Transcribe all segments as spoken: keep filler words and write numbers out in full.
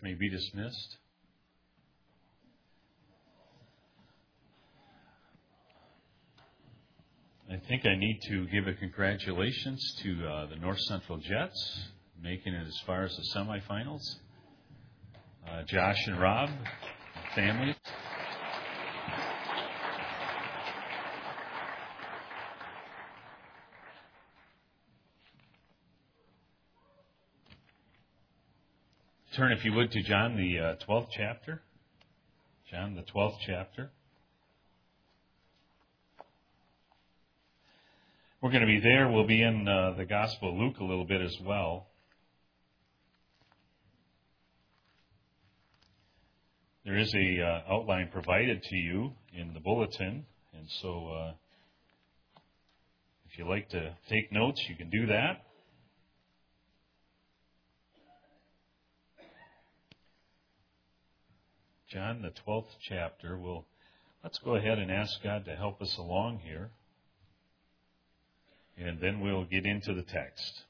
may be dismissed. I think I need to give a congratulations to uh, the North Central Jets, making it as far as the semifinals. Uh, Josh and Rob, family. Turn, if you would, to John, the uh, twelfth chapter. John, the twelfth chapter. We're going to be there. We'll be in uh, the Gospel of Luke a little bit as well. There is a uh, outline provided to you in the bulletin, and so uh, if you like to take notes, you can do that. John, the twelfth chapter. We'll, let's go ahead and ask God to help us along here. And then we'll get into the text.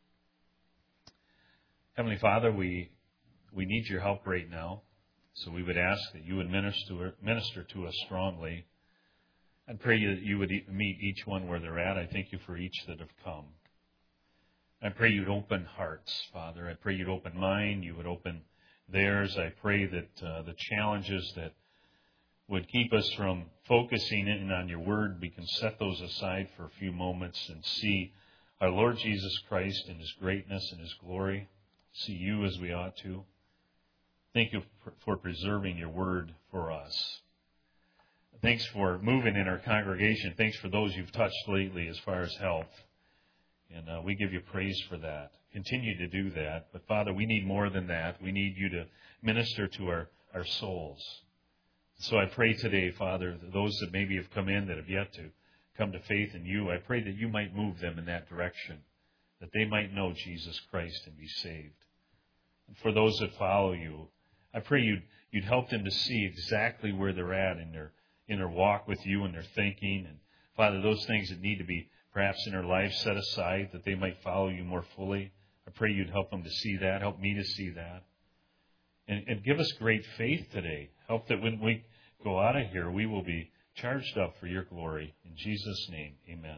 Heavenly Father, we we need your help right now. So we would ask that you would minister, minister to us strongly. I pray that you would meet each one where they're at. I thank you for each that have come. I pray you'd open hearts, Father. I pray you'd open mine. You would open theirs. I pray that uh, the challenges that would keep us from focusing in on your word, we can set those aside for a few moments and see our Lord Jesus Christ in his greatness and his glory, see you as we ought to. Thank you for preserving your word for us. Thanks for moving in our congregation. Thanks for those you've touched lately as far as health. And uh, we give you praise for that. Continue to do that. But Father, we need more than that. We need you to minister to our, our souls. So I pray today, Father, that those that maybe have come in that have yet to come to faith in you, I pray that you might move them in that direction, that they might know Jesus Christ and be saved. And for those that follow you, I pray you'd, you'd help them to see exactly where they're at in their, in their walk with you and their thinking. And Father, those things that need to be perhaps in their life set aside, that they might follow you more fully. I pray you'd help them to see that, help me to see that. And, and give us great faith today. Help that when we go out of here, we will be charged up for your glory. In Jesus' name, amen.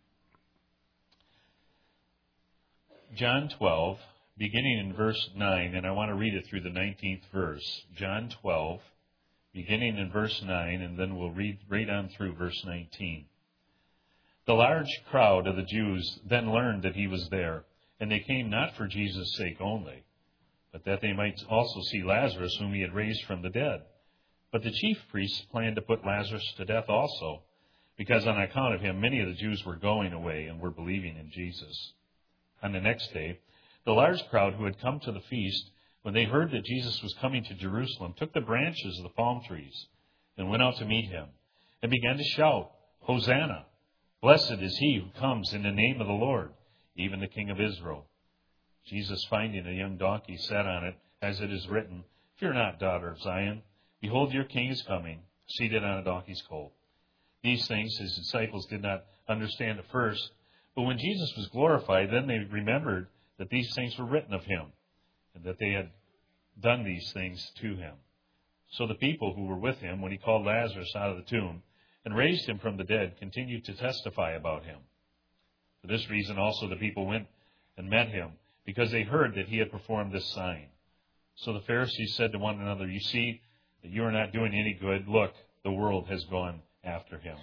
John twelve, beginning in verse nine, and I want to read it through the nineteenth verse. John twelve, beginning in verse nine, and then we'll read right on through verse nineteen. The large crowd of the Jews then learned that he was there, and they came not for Jesus' sake only, but that they might also see Lazarus, whom he had raised from the dead. But the chief priests planned to put Lazarus to death also, because on account of him many of the Jews were going away and were believing in Jesus. On the next day, the large crowd who had come to the feast, when they heard that Jesus was coming to Jerusalem, took the branches of the palm trees and went out to meet him, and began to shout, Hosanna! Blessed is he who comes in the name of the Lord, even the King of Israel. Jesus, finding a young donkey, sat on it, as it is written, Fear not, daughter of Zion. Behold, your king is coming, seated on a donkey's colt. These things his disciples did not understand at first, but when Jesus was glorified, then they remembered that these things were written of him, and that they had done these things to him. So the people who were with him, when he called Lazarus out of the tomb and raised him from the dead, continued to testify about him. For this reason also the people went and met him, because they heard that he had performed this sign. So the Pharisees said to one another, You see that you are not doing any good. Look, the world has gone after him.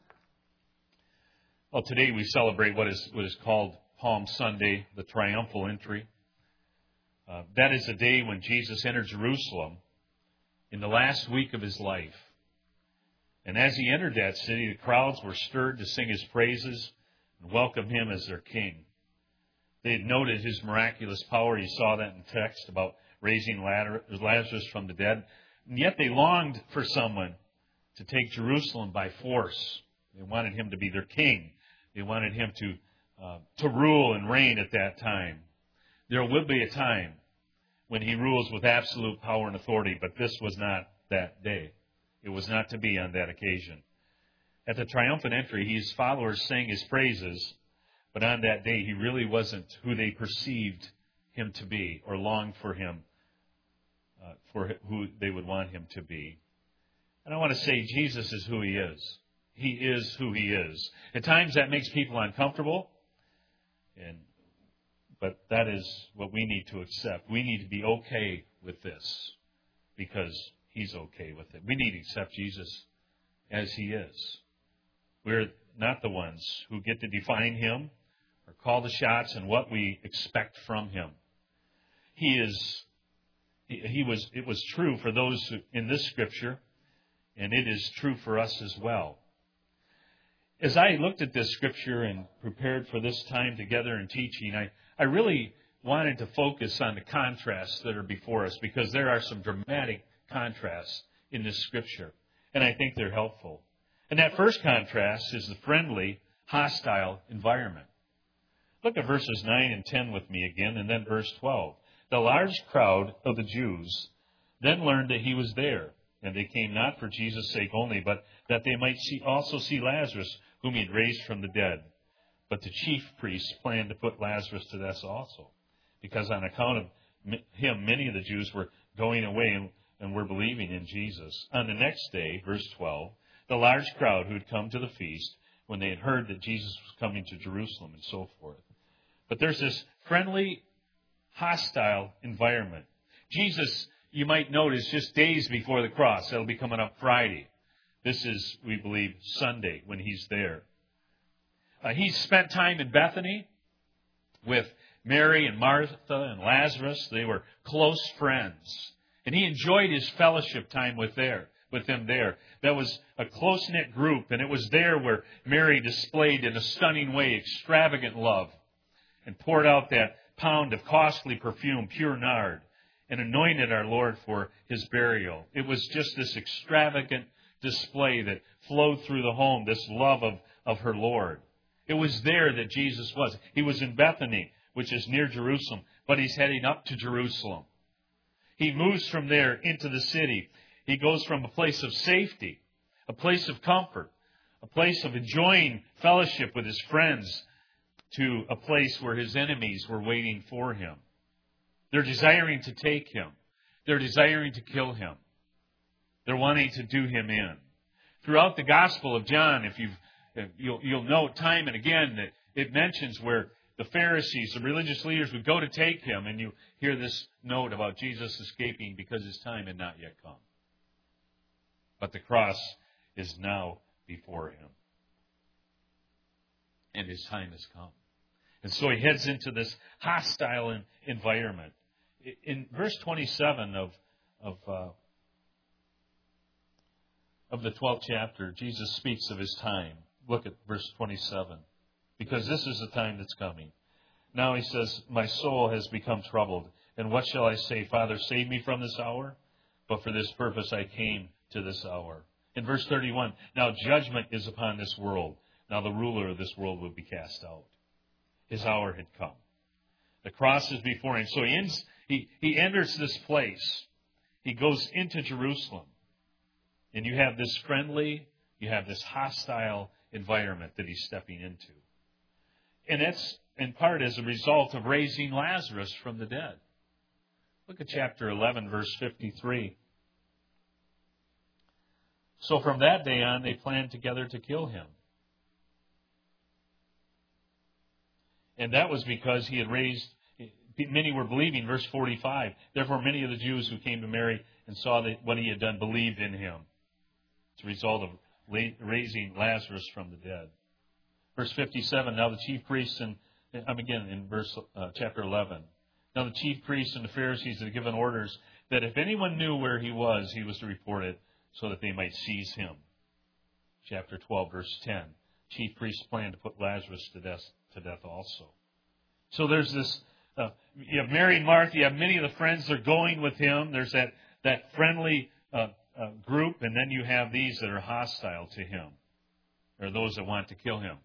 Well, today we celebrate what is what is called Palm Sunday, the triumphal entry. Uh, that is the day when Jesus entered Jerusalem in the last week of his life. And as he entered that city, the crowds were stirred to sing his praises and welcome him as their king. They had noted his miraculous power. You saw that in text about raising Lazarus from the dead. And yet they longed for someone to take Jerusalem by force. They wanted him to be their king. They wanted him to uh, to rule and reign at that time. There will be a time when he rules with absolute power and authority, but this was not that day. It was not to be on that occasion. At the triumphant entry, his followers sang his praises, but on that day he really wasn't who they perceived him to be or longed for him uh, for who they would want him to be. And I want to say Jesus is who he is. He is who he is. At times that makes people uncomfortable, and but that is what we need to accept. We need to be okay with this because he's okay with it. We need to accept Jesus as he is. We're not the ones who get to define him or call the shots and what we expect from him. He is, he, he was, it was true for those who, in this scripture, and it is true for us as well. As I looked at this scripture and prepared for this time together in teaching, I, I really wanted to focus on the contrasts that are before us because there are some dramatic contrasts in this scripture, and I think they're helpful. And that first contrast is the friendly, hostile environment. Look at verses nine and ten with me again, and then verse twelve. The large crowd of the Jews then learned that he was there, and they came not for Jesus' sake only, but that they might see, also see Lazarus, whom he had raised from the dead. But the chief priests planned to put Lazarus to death also, because on account of him, many of the Jews were going away and, and were believing in Jesus. On the next day, verse twelve, the large crowd who had come to the feast, when they had heard that Jesus was coming to Jerusalem and so forth. But there's this friendly, hostile environment. Jesus, you might notice, just days before the cross. That'll be coming up Friday. This is, we believe, Sunday when he's there. Uh, he spent time in Bethany with Mary and Martha and Lazarus. They were close friends. And he enjoyed his fellowship time with, there, with them there. That was a close-knit group, and it was there where Mary displayed in a stunning way extravagant love and poured out that pound of costly perfume, pure nard, and anointed our Lord for his burial. It was just this extravagant display that flowed through the home, this love of, of her Lord. It was there that Jesus was. He was in Bethany, which is near Jerusalem, but he's heading up to Jerusalem. He moves from there into the city. He goes from a place of safety, a place of comfort, a place of enjoying fellowship with his friends, to a place where his enemies were waiting for him. They're desiring to take him. They're desiring to kill him. They're wanting to do him in. Throughout the Gospel of John, if you've, you'll, you'll note time and again that it mentions where the Pharisees, the religious leaders, would go to take him, and you hear this note about Jesus escaping because his time had not yet come. But the cross is now before him. And his time has come. And so he heads into this hostile environment. In verse twenty-seven of of, uh, of the twelfth chapter, Jesus speaks of his time. Look at verse twenty-seven. Because this is the time that's coming. Now he says, my soul has become troubled. And what shall I say? Father, save me from this hour? But for this purpose I came to this hour. In verse thirty-one, now judgment is upon this world. Now the ruler of this world will be cast out. His hour had come. The cross is before him. So he, ends, he, he enters this place. He goes into Jerusalem. And you have this friendly, you have this hostile environment that he's stepping into. And that's in part as a result of raising Lazarus from the dead. Look at chapter eleven, verse fifty-three. So from that day on, they planned together to kill him. And that was because he had raised, many were believing, verse forty-five. Therefore, many of the Jews who came to Mary and saw that what he had done believed in him. It's a result of raising Lazarus from the dead. Verse fifty-seven, now the chief priests, and I'm again in verse uh, chapter eleven. Now the chief priests and the Pharisees had given orders that if anyone knew where he was, he was to report it so that they might seize him. Chapter twelve, verse ten. Chief priests planned to put Lazarus to death, to death also. So there's this, uh, you have Mary and Martha, you have many of the friends that are going with him. There's that, that friendly uh, uh, group, and then you have these that are hostile to him, or those that want to kill him.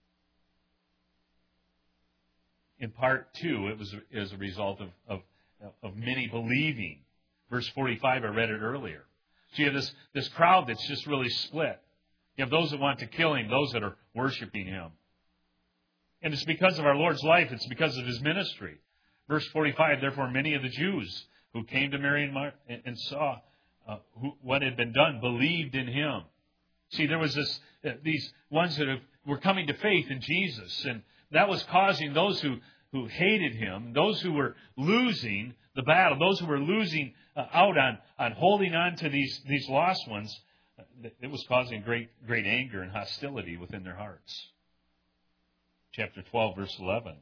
In part two, it was as a result of, of, of many believing. Verse forty-five, I read it earlier. So you have this, this crowd that's just really split. You have those that want to kill him, those that are worshiping him. And it's because of our Lord's life. It's because of his ministry. Verse forty-five, therefore many of the Jews who came to Mary and, Mar- and, and saw uh, who, what had been done, believed in him. See, there was this uh, these ones that have, were coming to faith in Jesus, and that was causing those who, who hated him, those who were losing the battle, those who were losing uh, out on, on holding on to these, these lost ones, uh, it was causing great, great anger and hostility within their hearts. Chapter twelve, verse eleven.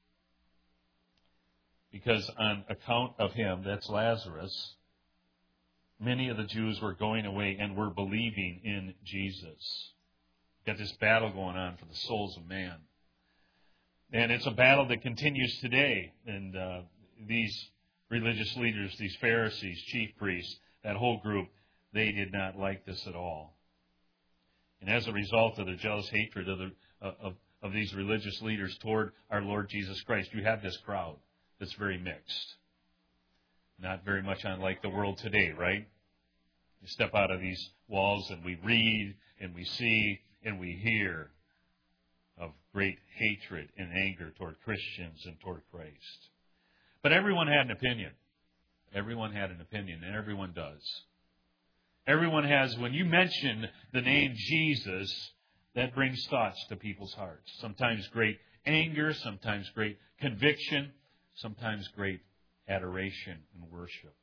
Because on account of him, that's Lazarus, many of the Jews were going away and were believing in Jesus. Got this battle going on for the souls of man. And it's a battle that continues today. And uh, these religious leaders, these Pharisees, chief priests, that whole group, they did not like this at all. And as a result of the jealous hatred of, the, uh, of, of these religious leaders toward our Lord Jesus Christ, you have this crowd that's very mixed. Not very much unlike the world today, right? We step out of these walls and we read and we see and we hear of great hatred and anger toward Christians and toward Christ. But everyone had an opinion. Everyone had an opinion, and everyone does. Everyone has, when you mention the name Jesus, that brings thoughts to people's hearts. Sometimes great anger, sometimes great conviction, sometimes great adoration and worship.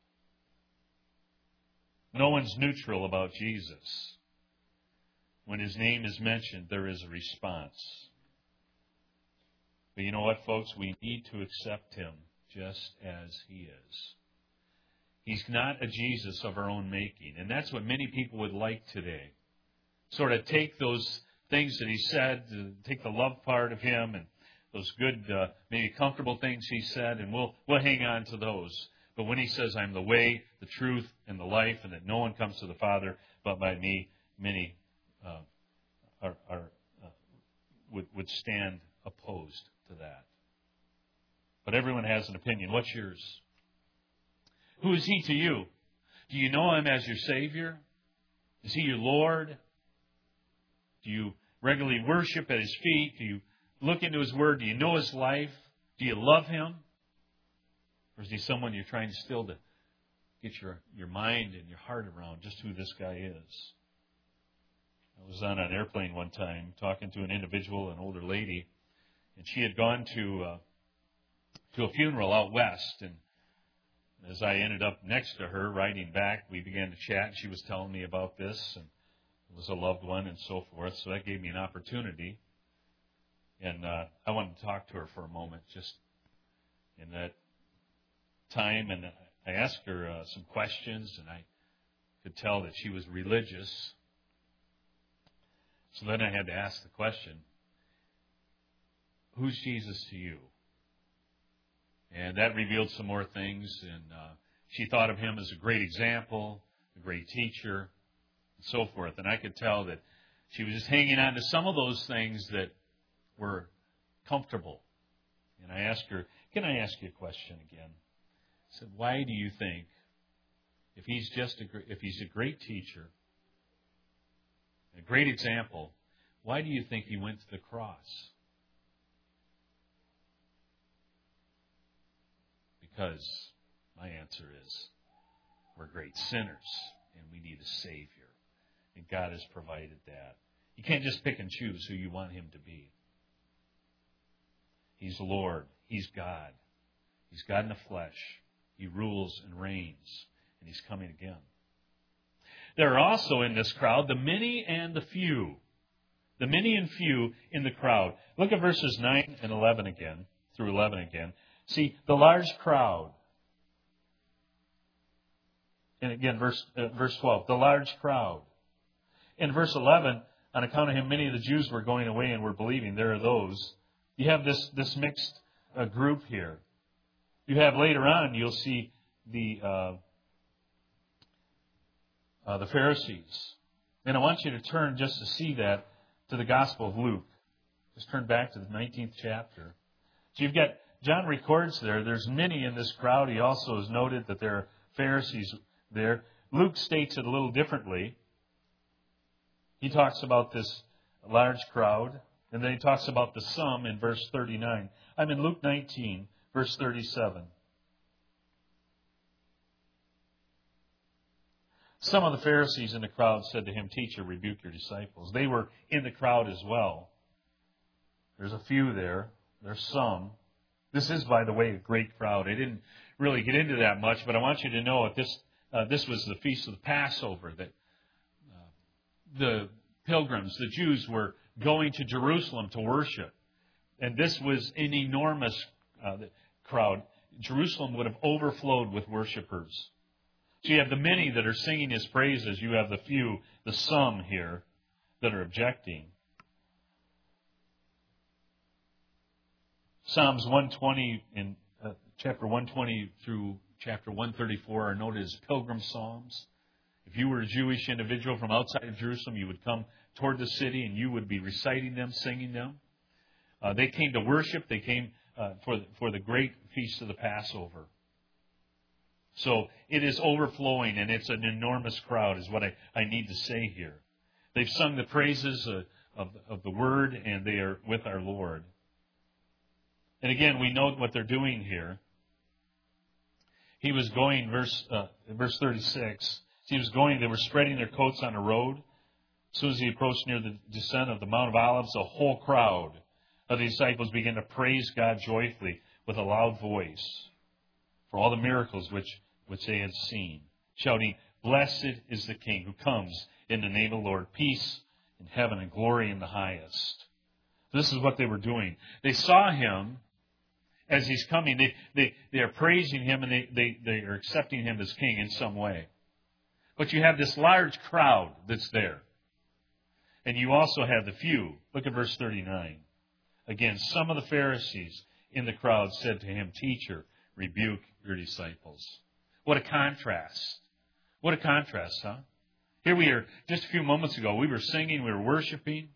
No one's neutral about Jesus. When his name is mentioned, there is a response. But you know what, folks? We need to accept him just as he is. He's not a Jesus of our own making. And that's what many people would like today. Sort of take those things that he said, take the love part of him and those good, uh, maybe comfortable things he said, and we'll we'll hang on to those. But when he says, I'm the way, the truth, and the life, and that no one comes to the Father but by me, many uh, are, are uh, would, would stand opposed to that. But everyone has an opinion. What's yours? Who is he to you? Do you know him as your Savior? Is he your Lord? Do you regularly worship at his feet? Do you look into his word? Do you know his life? Do you love him? Or is he someone you're trying still to get your, your mind and your heart around just who this guy is? I was on an airplane one time talking to an individual, an older lady, and she had gone to uh, to a funeral out west. And as I ended up next to her riding back, we began to chat, and she was telling me about this, and it was a loved one and so forth. So that gave me an opportunity. And uh, I wanted to talk to her for a moment, just in that time. And I asked her uh, some questions, and I could tell that she was religious. So then I had to ask the question, who's Jesus to you? And that revealed some more things. And uh, she thought of him as a great example, a great teacher, and so forth. And I could tell that she was just hanging on to some of those things that were comfortable. And I asked her, can I ask you a question again? I said, why do you think, if he's just a, if he's a great teacher, a great example, why do you think he went to the cross? Because my answer is, we're great sinners and we need a Savior. And God has provided that. You can't just pick and choose who you want him to be. He's Lord. He's God. He's God in the flesh. He rules and reigns. And he's coming again. There are also in this crowd the many and the few. The many and few in the crowd. Look at verses nine and eleven again, through eleven again. See, the large crowd. And again, verse uh, verse twelve, the large crowd. In verse eleven, on account of him, many of the Jews were going away and were believing. There are those. You have this, this mixed uh, group here. You have later on, you'll see the uh, uh, the Pharisees. And I want you to turn just to see that to the Gospel of Luke. Just turn back to the nineteenth chapter. So you've got, John records there, there's many in this crowd. He also has noted that there are Pharisees there. Luke states it a little differently. He talks about this large crowd, and then he talks about the sum in verse thirty-nine. I'm in Luke nineteen, verse thirty-seven. Some of the Pharisees in the crowd said to him, Teacher, rebuke your disciples. They were in the crowd as well. There's a few there. There's some. This is, by the way, a great crowd. I didn't really get into that much, but I want you to know that this uh, this was the Feast of the Passover, that uh, the pilgrims, the Jews, were going to Jerusalem to worship. And this was an enormous uh, crowd. Jerusalem would have overflowed with worshipers. So you have the many that are singing His praises. You have the few, the some here, that are objecting. Psalms one twenty in uh, chapter one twenty through chapter one thirty-four are noted as pilgrim psalms. If you were a Jewish individual from outside of Jerusalem, you would come toward the city and you would be reciting them, singing them. Uh, they came to worship. They came uh, for the, for the great feast of the Passover. So it is overflowing, and it's an enormous crowd, is what I, I need to say here. They've sung the praises of, of, of the Word, and they are with our Lord. And again, we note what they're doing here. He was going, verse uh, verse thirty-six, he was going, they were spreading their coats on the road. As soon as he approached near the descent of the Mount of Olives, the whole crowd of the disciples began to praise God joyfully with a loud voice for all the miracles which, which they had seen, shouting, Blessed is the King who comes in the name of the Lord, peace in heaven and glory in the highest. This is what they were doing. They saw Him as He's coming. They, they, they are praising Him, and they, they, they are accepting Him as King in some way. But you have this large crowd that's there. And you also have the few. Look at verse thirty-nine. Again, some of the Pharisees in the crowd said to Him, Teacher, rebuke your disciples. What a contrast. What a contrast, huh? Here we are, just a few moments ago, we were singing, we were worshiping.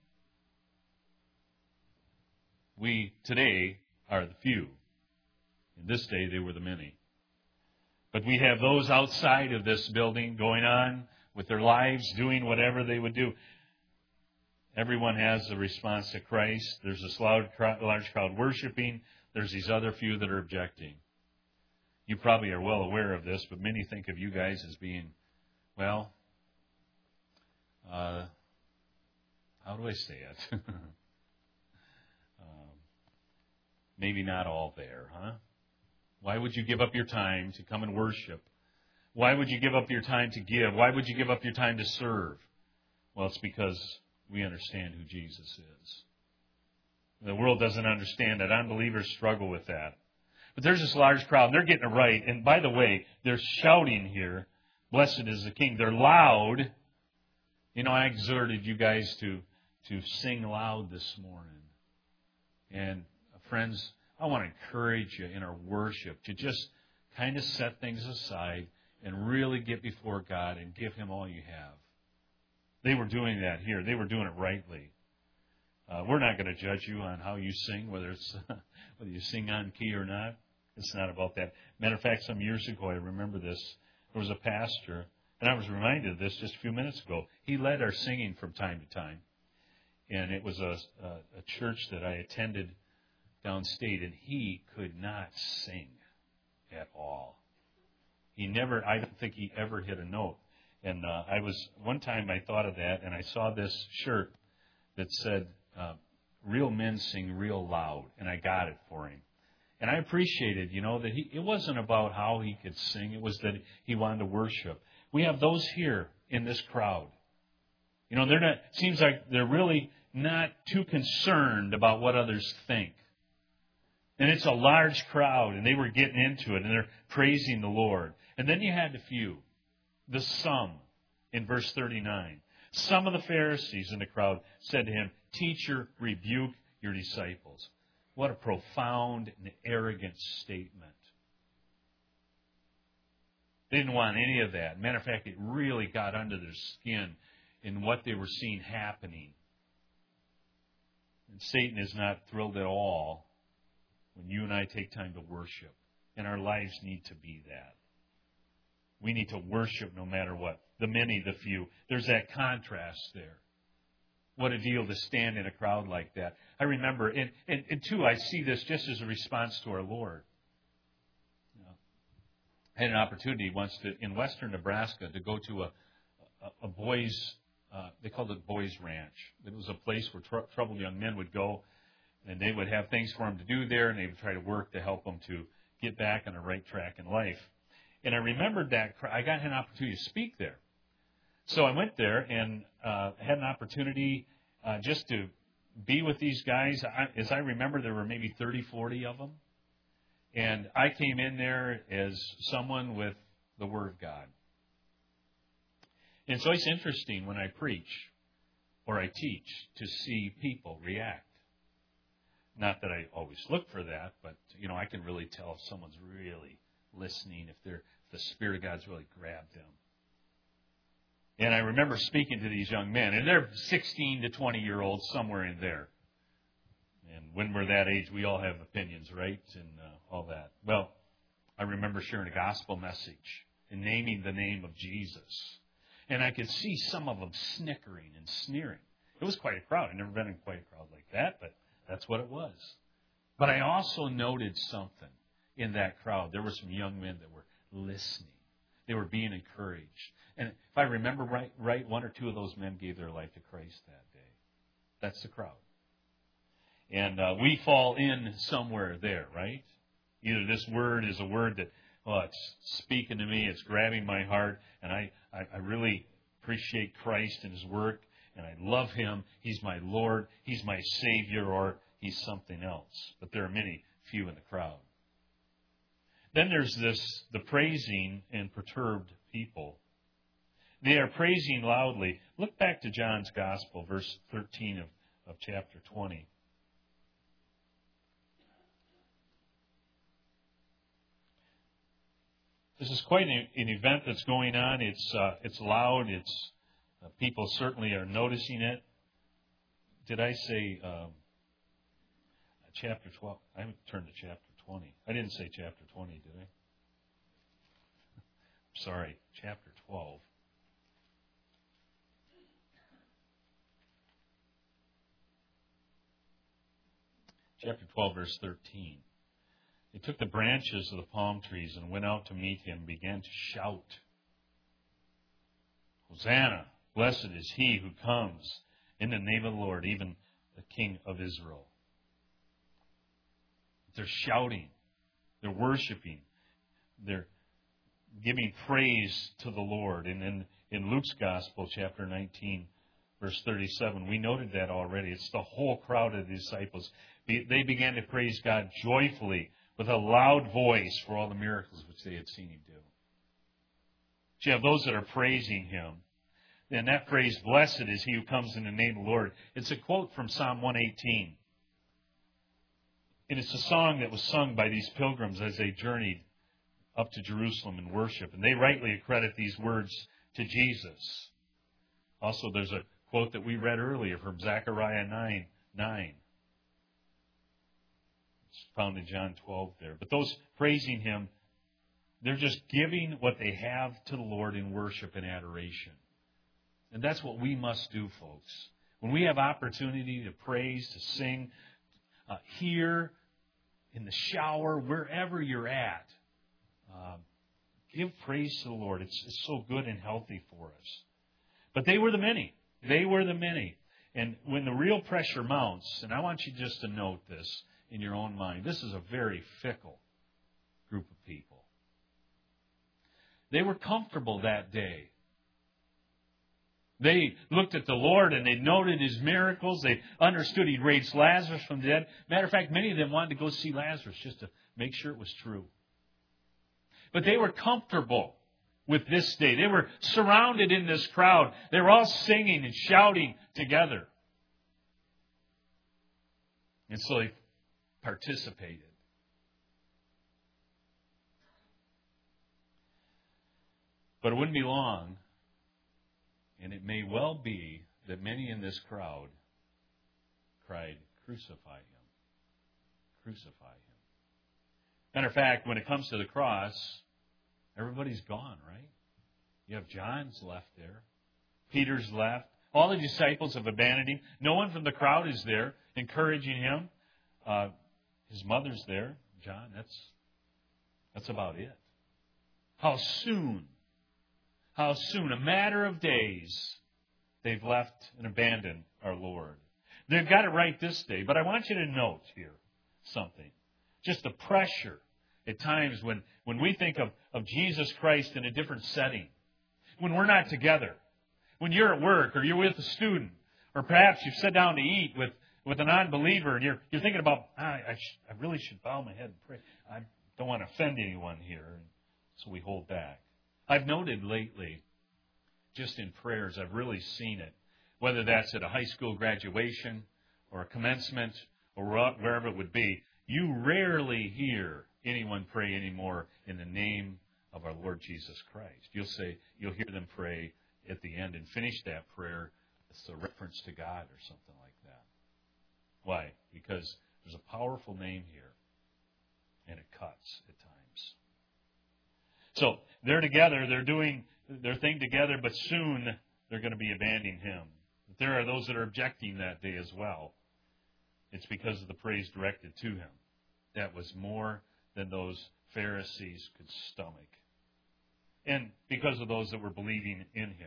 We today are the few. In this day, they were the many. But we have those outside of this building going on with their lives, doing whatever they would do. Everyone has a response to Christ. There's this loud, large crowd worshiping. There's these other few that are objecting. You probably are well aware of this, but many think of you guys as being, well, uh, how do I say it? um, maybe not all there, huh? Why would you give up your time to come and worship? Why would you give up your time to give? Why would you give up your time to serve? Well, it's because we understand who Jesus is. The world doesn't understand that. Unbelievers struggle with that. But there's this large crowd, and they're getting it right. And by the way, they're shouting here, Blessed is the King. They're loud. You know, I exhorted you guys to, to sing loud this morning. And friends, I want to encourage you in our worship to just kind of set things aside and really get before God and give Him all you have. They were doing that here. They were doing it rightly. Uh, we're not going to judge you on how you sing, whether it's whether you sing on key or not. It's not about that. Matter of fact, some years ago, I remember this. There was a pastor, and I was reminded of this just a few minutes ago. He led our singing from time to time. And it was a, a, a church that I attended downstate, and he could not sing at all. He never, I don't think he ever hit a note. And uh, I was, one time I thought of that, and I saw this shirt that said, uh, Real Men Sing Real Loud, and I got it for him. And I appreciated, you know, that he, it wasn't about how he could sing. It was that he wanted to worship. We have those here in this crowd. You know, they're not, it seems like they're really not too concerned about what others think. And it's a large crowd, and they were getting into it, and they're praising the Lord. And then you had the few, the some, in verse thirty-nine. Some of the Pharisees in the crowd said to Him, Teacher, rebuke your disciples. What a profound and arrogant statement. They didn't want any of that. Matter of fact, it really got under their skin in what they were seeing happening. And Satan is not thrilled at all when you and I take time to worship. And our lives need to be that. We need to worship no matter what. The many, the few. There's that contrast there. What a deal to stand in a crowd like that. I remember, and, and, and two, I see this just as a response to our Lord. You know, I had an opportunity once to, in western Nebraska to go to a, a, a boys, uh, they called it Boys Ranch. It was a place where tr- troubled young men would go, and they would have things for them to do there, and they would try to work to help them to get back on the right track in life. And I remembered that I got an opportunity to speak there. So I went there and uh, had an opportunity uh, just to be with these guys. I, as I remember, there were maybe thirty, forty of them. And I came in there as someone with the Word of God. And so it's interesting when I preach or I teach to see people react. Not that I always look for that, but, you know, I can really tell if someone's really listening, if they're if the Spirit of God's really grabbed them. And I remember speaking to these young men, and they're sixteen to twenty-year-olds, somewhere in there. And when we're that age, we all have opinions, right? And uh, all that. Well, I remember sharing a gospel message and naming the name of Jesus. And I could see some of them snickering and sneering. It was quite a crowd. I've never been in quite a crowd like that, but that's what it was. But I also noted something in that crowd. There were some young men that were listening. They were being encouraged. And if I remember right, right, one or two of those men gave their life to Christ that day. That's the crowd. And uh, we fall in somewhere there, right? Either this word is a word that, oh, it's speaking to me, it's grabbing my heart, and I, I, I really appreciate Christ and His work, and I love Him. He's my Lord. He's my Savior, or He's something else. But there are many few in the crowd. Then there's this, the praising and perturbed people. They are praising loudly. Look back to John's Gospel, verse thirteen of, of chapter twenty. This is quite an, an event that's going on. It's uh, it's loud. It's uh, people certainly are noticing it. Did I say um, chapter twelve? I haven't turned to chapter twenty. I didn't say chapter twenty, did I? Sorry, chapter twelve. Chapter twelve, verse thirteen. They took the branches of the palm trees and went out to meet him and began to shout, Hosanna, blessed is he who comes in the name of the Lord, even the King of Israel. They're shouting. They're worshiping. They're giving praise to the Lord. And in, in Luke's Gospel, chapter nineteen, verse thirty-seven, we noted that already. It's the whole crowd of the disciples. They began to praise God joyfully with a loud voice for all the miracles which they had seen Him do. So you have those that are praising Him. And that phrase, blessed is he who comes in the name of the Lord, it's a quote from Psalm one eighteen. And it's a song that was sung by these pilgrims as they journeyed up to Jerusalem in worship. And they rightly accredit these words to Jesus. Also, there's a quote that we read earlier from Zechariah nine nine. It's found in John twelve there. But those praising Him, they're just giving what they have to the Lord in worship and adoration. And that's what we must do, folks. When we have opportunity to praise, to sing, uh, here, in the shower, wherever you're at, uh, give praise to the Lord. It's, it's so good and healthy for us. But they were the many. They were the many. And when the real pressure mounts, and I want you just to note this in your own mind, this is a very fickle group of people. They were comfortable that day. They looked at the Lord and they noted His miracles. They understood He raised Lazarus from the dead. Matter of fact, many of them wanted to go see Lazarus just to make sure it was true. But they were comfortable with this day. They were surrounded in this crowd. They were all singing and shouting together. And so they participated. But it wouldn't be long, and it may well be that many in this crowd cried, crucify Him. Crucify Him. Matter of fact, when it comes to the cross, everybody's gone, right? You have John's left there. Peter's left. All the disciples have abandoned Him. No one from the crowd is there encouraging Him. Uh, his mother's there. John, that's, that's about it. How soon, how how soon, a matter of days, they've left and abandoned our Lord. They've got it right this day, but I want you to note here something. Just the pressure at times when, when we think of, of Jesus Christ in a different setting. When we're not together. When you're at work or you're with a student. Or perhaps you've sat down to eat with, with an unbeliever and you're, you're thinking about, ah, I, sh- I really should bow my head and pray. I don't want to offend anyone here. So we hold back. I've noted lately, just in prayers, I've really seen it. Whether that's at a high school graduation or a commencement or wherever it would be, you rarely hear anyone pray anymore in the name of our Lord Jesus Christ. You'll say, you'll hear them pray at the end and finish that prayer. It's a reference to God or something like that. Why? Because there's a powerful name here, and it cuts at times. So they're together, they're doing their thing together, but soon they're going to be abandoning Him. But there are those that are objecting that day as well. It's because of the praise directed to Him. That was more than those Pharisees could stomach. And because of those that were believing in Him.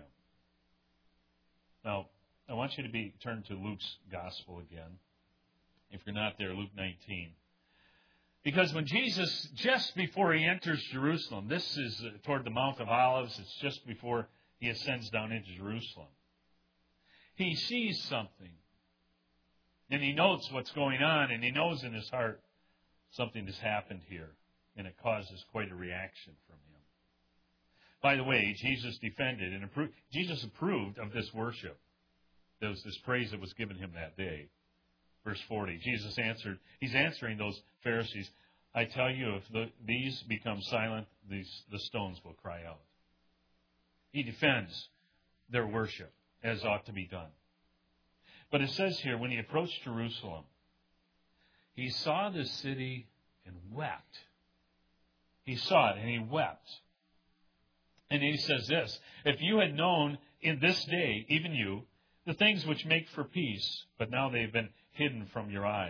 Now, I want you to be turn to Luke's Gospel again. If you're not there, Luke nineteen. Because when Jesus, just before He enters Jerusalem, this is toward the Mount of Olives, it's just before He ascends down into Jerusalem. He sees something. And He notes what's going on, and He knows in His heart something has happened here. And it causes quite a reaction from Him. By the way, Jesus defended and approved, Jesus approved of this worship. There was this praise that was given Him that day. Verse forty, Jesus answered, He's answering those Pharisees, I tell you, if the, these become silent, these, the stones will cry out. He defends their worship as ought to be done. But it says here, when He approached Jerusalem, He saw the city and wept. He saw it and He wept. And He says this, if you had known in this day, even you, the things which make for peace, but now they've been hidden from your eyes.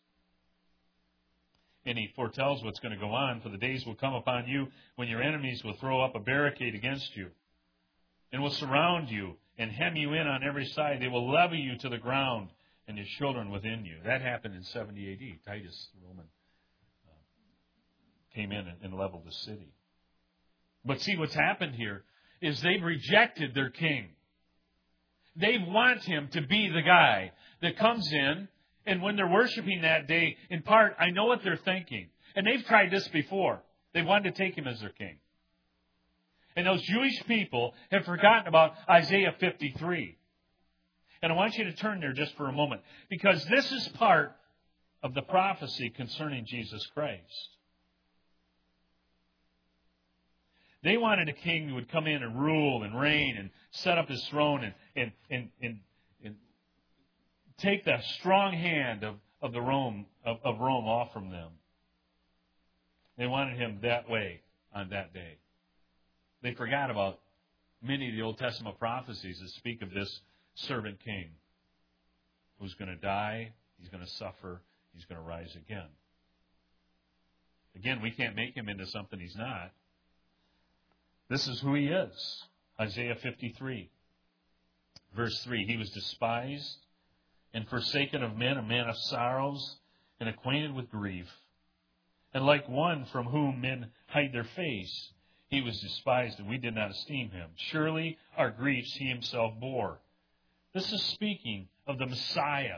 And He foretells what's going to go on, for the days will come upon you when your enemies will throw up a barricade against you and will surround you and hem you in on every side. They will level you to the ground and your children within you. That happened in seventy A D. Titus, the Roman, uh, came in and, and leveled the city. But see, what's happened here is they've rejected their king. They want Him to be the guy that comes in, and when they're worshiping that day, in part, I know what they're thinking. And they've tried this before. They wanted to take Him as their king. And those Jewish people have forgotten about Isaiah fifty-three. And I want you to turn there just for a moment, because this is part of the prophecy concerning Jesus Christ. They wanted a king who would come in and rule and reign and set up His throne and, and, and, and, and take the strong hand of, of, the Rome, of, of Rome off from them. They wanted Him that way on that day. They forgot about many of the Old Testament prophecies that speak of this servant king who's going to die, He's going to suffer, He's going to rise again. Again, we can't make Him into something He's not. This is who He is. Isaiah fifty-three, verse three. He was despised and forsaken of men, a man of sorrows and acquainted with grief. And like one from whom men hide their face, He was despised and we did not esteem Him. Surely our griefs He Himself bore. This is speaking of the Messiah.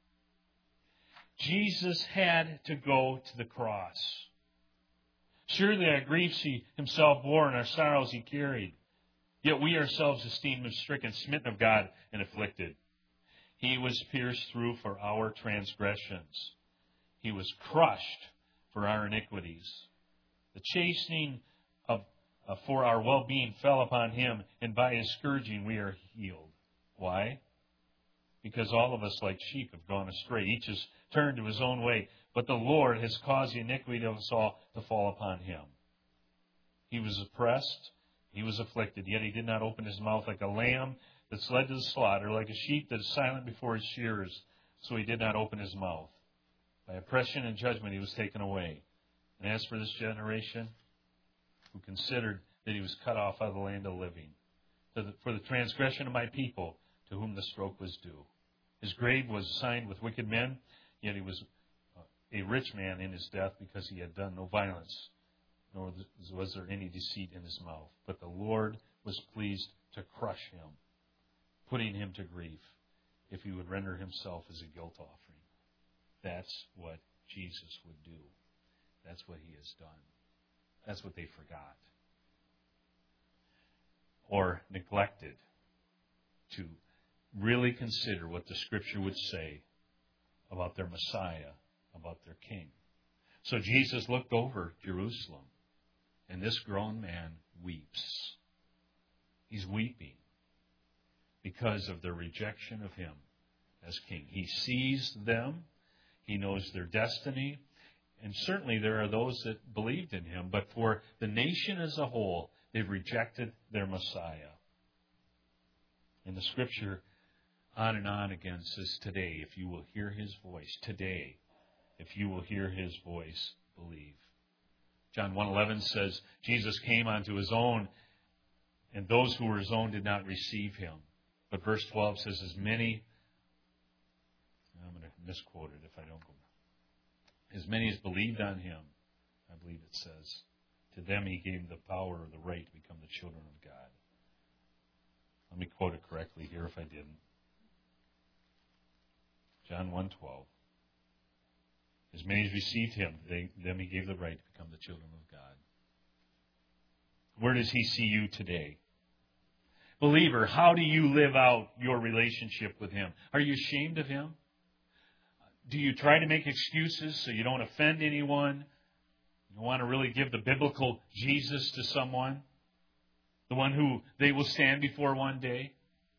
Jesus had to go to the cross. Surely our griefs He Himself bore, and our sorrows He carried. Yet we ourselves esteemed Him stricken, smitten of God, and afflicted. He was pierced through for our transgressions. He was crushed for our iniquities. The chastening of, uh, for our well-being fell upon Him, and by His scourging we are healed. Why? Because all of us like sheep have gone astray. Each has turned to his own way. But the Lord has caused the iniquity of us all to fall upon Him. He was oppressed. He was afflicted. Yet He did not open His mouth. Like a lamb that's led to the slaughter, like a sheep that is silent before his shearers, so He did not open His mouth. By oppression and judgment He was taken away. And as for this generation, who considered that He was cut off out of the land of living, the, for the transgression of my people, to whom the stroke was due. His grave was assigned with wicked men, yet he was a rich man in his death, because he had done no violence, nor was there any deceit in his mouth. But the Lord was pleased to crush him, putting him to grief, if he would render himself as a guilt offering. That's what Jesus would do. That's what he has done. That's what they forgot or neglected to really consider what the Scripture would say about their Messiah, about their King. So Jesus looked over Jerusalem, and this grown man weeps. He's weeping because of their rejection of him as King. He sees them. He knows their destiny. And certainly there are those that believed in him. But for the nation as a whole, they've rejected their Messiah. And the Scripture on and on again says, today, if you will hear his voice, today, if you will hear his voice, believe. John one eleven says, Jesus came unto his own, and those who were his own did not receive him. But verse twelve says, as many, I'm going to misquote it if I don't go, as many as believed on him, I believe it says, to them he gave the power or the right to become the children of God. Let me quote it correctly here if I didn't. John one twelve. As many as received him, they, them he gave the right to become the children of God. Where does he see you today? Believer, how do you live out your relationship with him? Are you ashamed of him? Do you try to make excuses so you don't offend anyone? You want to really give the biblical Jesus to someone? The one who they will stand before one day?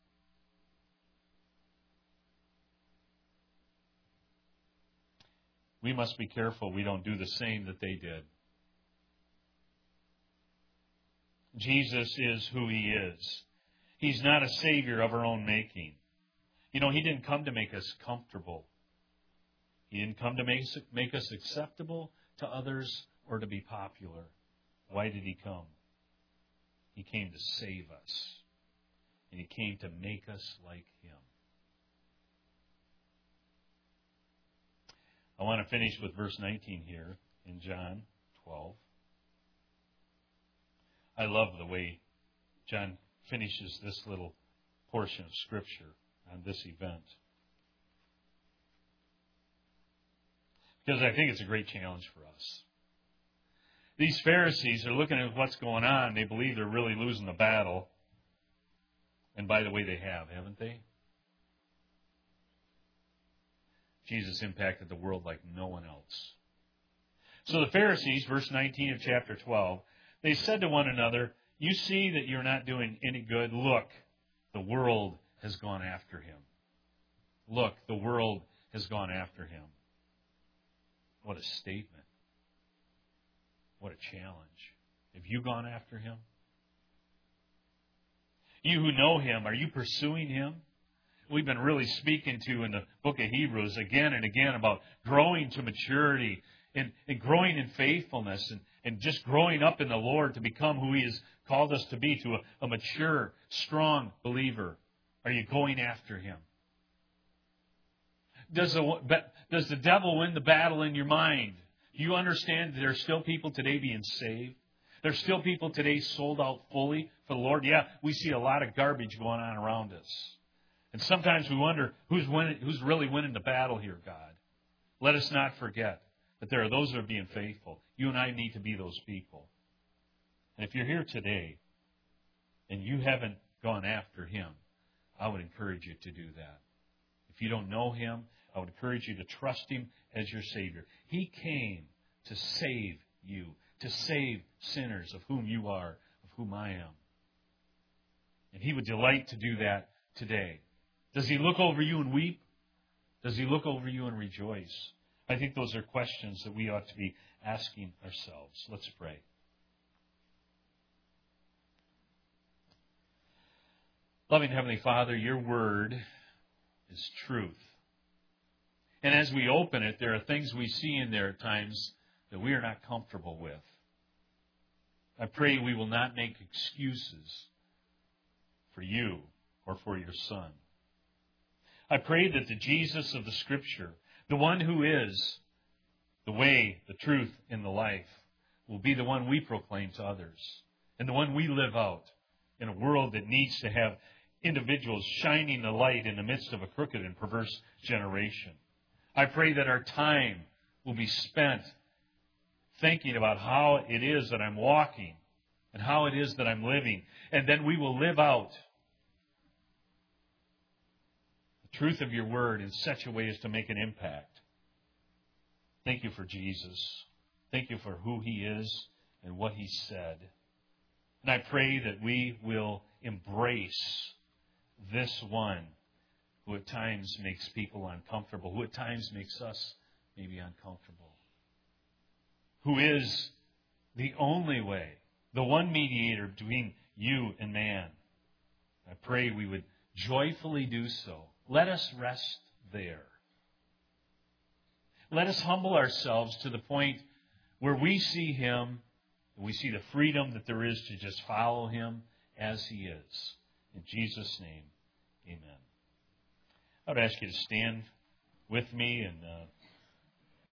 We must be careful we don't do the same that they did. Jesus is who he is. He's not a Savior of our own making. You know, he didn't come to make us comfortable. He didn't come to make, make us acceptable to others or to be popular. Why did he come? He came to save us. And he came to make us like him. I want to finish with verse nineteen here in John twelve. I love the way John finishes this little portion of Scripture on this event, because I think it's a great challenge for us. These Pharisees are looking at what's going on. They believe they're really losing the battle. And by the way, they have, haven't they? Jesus impacted the world like no one else. So the Pharisees, verse nineteen of chapter twelve, they said to one another, you see that you're not doing any good. Look, the world has gone after him. Look, the world has gone after him. What a statement. What a challenge. Have you gone after him? You who know him, are you pursuing him? We've been really speaking to in the book of Hebrews again and again about growing to maturity and, and growing in faithfulness and, and just growing up in the Lord to become who he has called us to be, to a, a mature, strong believer. Are you going after him? Does the, does the devil win the battle in your mind? Do you understand that there are still people today being saved? There's still people today sold out fully for the Lord. Yeah, we see a lot of garbage going on around us. And sometimes we wonder, who's winning, who's really winning the battle here, God? Let us not forget that there are those that are being faithful. You and I need to be those people. And if you're here today and you haven't gone after him, I would encourage you to do that. If you don't know him, I would encourage you to trust him as your Savior. He came to save you, to save sinners of whom you are, of whom I am. And he would delight to do that today. Does he look over you and weep? Does he look over you and rejoice? I think those are questions that we ought to be asking ourselves. Let's pray. Loving Heavenly Father, your word is truth. And as we open it, there are things we see in there at times that we are not comfortable with. I pray we will not make excuses for you or for your son. I pray that the Jesus of the Scripture, the one who is the way, the truth, and the life, will be the one we proclaim to others and the one we live out in a world that needs to have individuals shining the light in the midst of a crooked and perverse generation. I pray that our time will be spent thinking about how it is that I'm walking and how it is that I'm living, and then we will live out the truth of your word in such a way as to make an impact. Thank you for Jesus. Thank you for who he is and what he said. And I pray that we will embrace this one who at times makes people uncomfortable, who at times makes us maybe uncomfortable, who is the only way, the one mediator between you and man. I pray we would joyfully do so. Let us rest there. Let us humble ourselves to the point where we see him, and we see the freedom that there is to just follow him as he is. In Jesus' name, amen. I would ask you to stand with me and uh,